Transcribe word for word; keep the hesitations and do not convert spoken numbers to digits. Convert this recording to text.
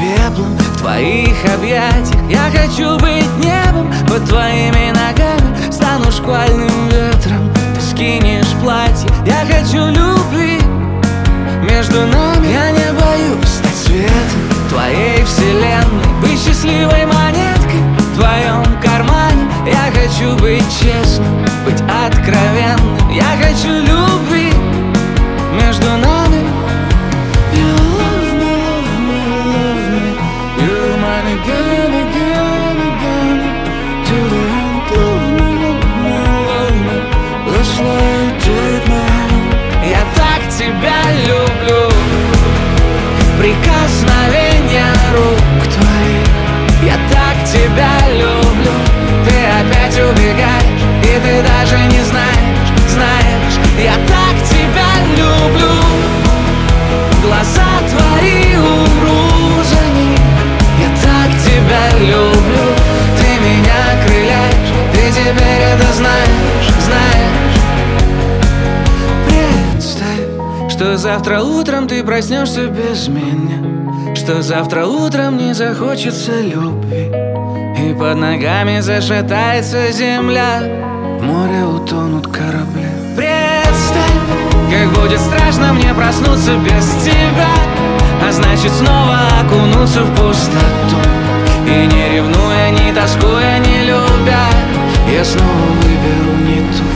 пеплом в твоих объятиях. Я хочу быть небом под твоими ногами, стану шквальным ветром, ты скинешь платье. Я хочу любви между нами, я не боюсь стать светом твоей вселенной, быть счастливой монеткой в твоем кармане. Я хочу быть честным, быть откровенным, я хочу любви между нами. You love me, love me, love me. You're mine again, again, again. To the end, love me, love me, love me. Let's like take my hand. Я так тебя люблю, прикосновения рук твоих. Я так тебя люблю, ты опять убегаешь, и ты даже не знаешь, знаешь. Я так тебя люблю, глаза твои, умру за них. Я так тебя люблю, ты меня окрыляешь, ты теперь это знаешь, знаешь. Представь, что завтра утром ты проснешься без меня, что завтра утром не захочется любви, и под ногами зашатается земля, в море утонут корабли. Представь, как будет страшно мне проснуться без тебя, а значит снова окунуться в пустоту. И не ревнуя, не тоскуя, не любя, я снова выберу не ту.